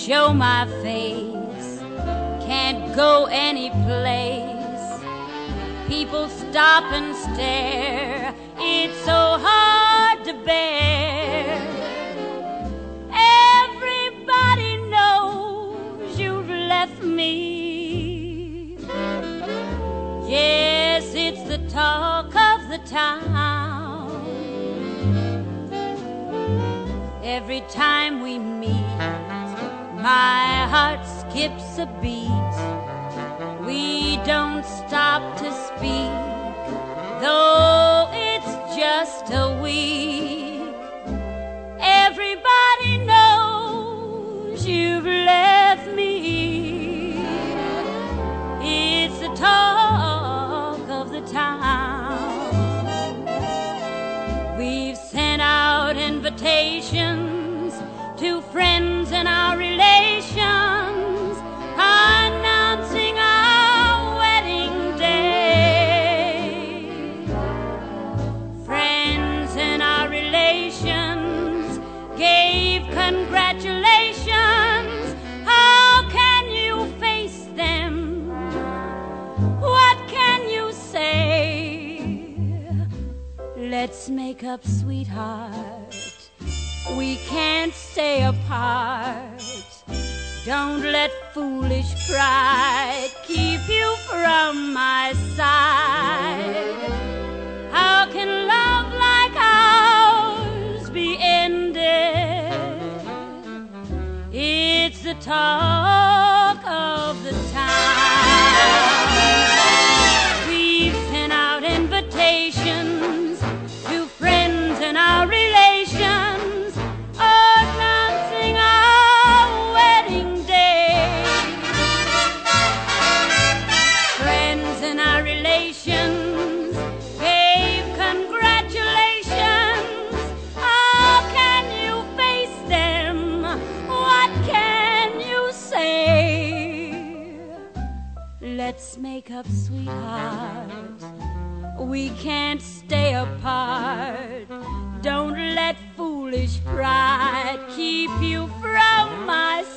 show my face, can't go any place. People stop and stare, it's so hard to bear. Everybody knows you've left me. Yes, it's the talk of the town. Every time we meet, my heart skips a beat. We don't stop to speak, though it's just a week. Everybody knows you've left me. It's the talk of the town. We've sent out invitations to friends and our relations, announcing our wedding day. Friends and our relations gave congratulations. How can you face them? What can you say? Let's make up, sweetheart. We can't stay apart. Don't let foolish pride keep you from my side. How can love like ours be ended? It's the talk of the town. We've sent out invitations to friends and our relations, announcing our wedding day. Friends and our relations gave congratulations. How can you face them? What can you say? Let's make up, sweetheart. We can't stay apart. Don't let foolish pride keep you from my